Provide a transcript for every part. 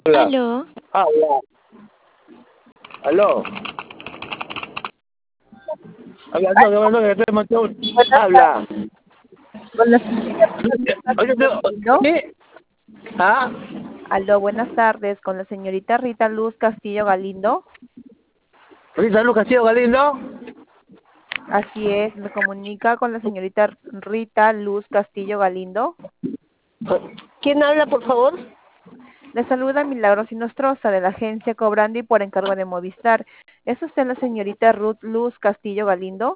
Habla. Aló, Habla. Aló. Habla, no, no, no, que estoy matando. Buenas Habla. tardes, con la señorita Luz Oye, Castillo Galindo. ¿qué? ¿Ah? Aló, buenas tardes, con la señorita Rita Luz Castillo Galindo. Rita Luz Castillo Galindo. Así es, me comunica con la señorita Rita Luz Castillo Galindo. ¿Quién habla, por favor? Le saluda Milagros Inostroza de la agencia Cobrando y por encargo de Movistar. ¿Es usted la señorita Ruth Luz Castillo Galindo?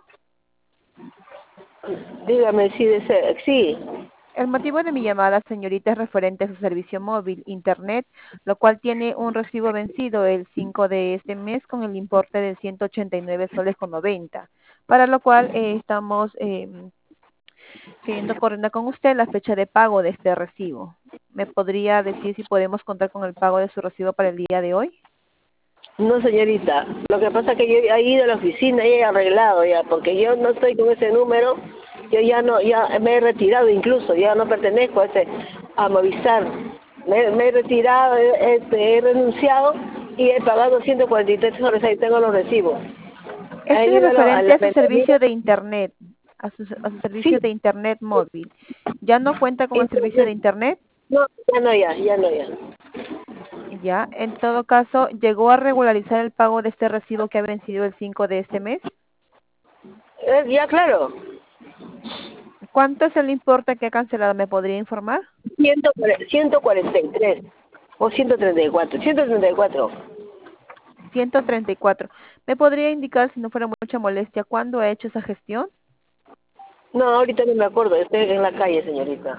Dígame si desea. Sí. El motivo de mi llamada, señorita, es referente a su servicio móvil, Internet, lo cual tiene un recibo vencido el 5 de este mes con el importe de 189 soles con 90, para lo cual estamos queriendo coordinar con usted la fecha de pago de este recibo. ¿Me podría decir si podemos contar con el pago de su recibo para el día de hoy? No, señorita. Lo que pasa es que yo he ido a la oficina y he arreglado ya, porque yo no estoy con ese número. Yo ya no, ya me he retirado incluso, ya no pertenezco a Movistar. Me he retirado, he renunciado y he pagado 143 soles, ahí tengo los recibos. He Esto es ido a referente la a su ventanilla. servicio de Internet, a su servicio Sí, de Internet móvil. ¿Ya no cuenta con el servicio de internet. Internet? No, ya no, ya no, ya. Ya, en todo caso, ¿llegó a regularizar el pago de este recibo que ha vencido el 5 de este mes? Ya, claro. ¿Cuánto es el importe que ha cancelado? ¿Me podría informar? 143 o 134. 134. 134. ¿Me podría indicar, si no fuera mucha molestia, cuándo ha hecho esa gestión? No, ahorita no me acuerdo, estoy en la calle, señorita.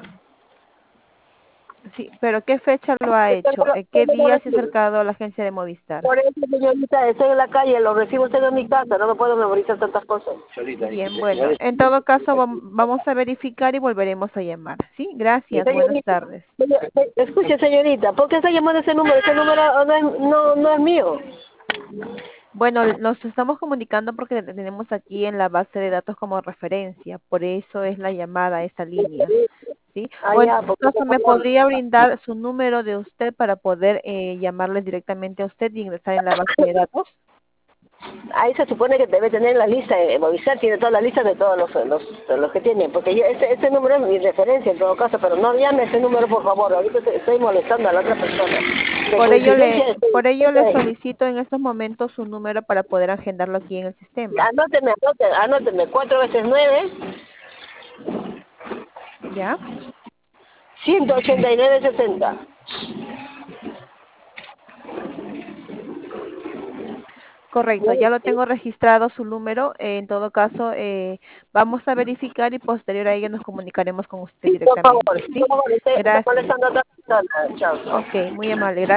Sí, pero ¿qué fecha lo ha hecho? ¿Qué día se ha acercado a la agencia de Movistar? Por eso, señorita, estoy en la calle, los recibos están en mi casa, no me puedo memorizar tantas cosas. Bien, bueno, en todo caso vamos a verificar y volveremos a llamar. Sí, gracias, buenas Señorita, tardes. escuche, señorita, ¿por qué está llamando ese número? Ese número no es mío. Bueno, nos estamos comunicando porque le tenemos aquí en la base de datos como referencia, por eso es la llamada a esa línea, ¿sí? O en Allá, todo porque caso, ¿me podría brindar su número de usted para poder llamarle directamente a usted y ingresar en la base de datos? ahí se supone que debe tener la lista, Movistar tiene toda la lista de todos los que tienen, porque ese número es mi referencia en todo caso, pero no llame ese número, por favor, ahorita estoy molestando a la otra persona. De coincidencia, Por ello le solicito en estos momentos su número para poder agendarlo aquí en el sistema, anóteme, 4 veces 9, ¿ya? 189.60. Correcto, ya lo tengo registrado su número. En todo caso, vamos a verificar y posterior a ello nos comunicaremos con usted Sí, por favor, directamente, ¿sí? estoy Gracias. molestando a otra persona. Chao. Ok, muy amable.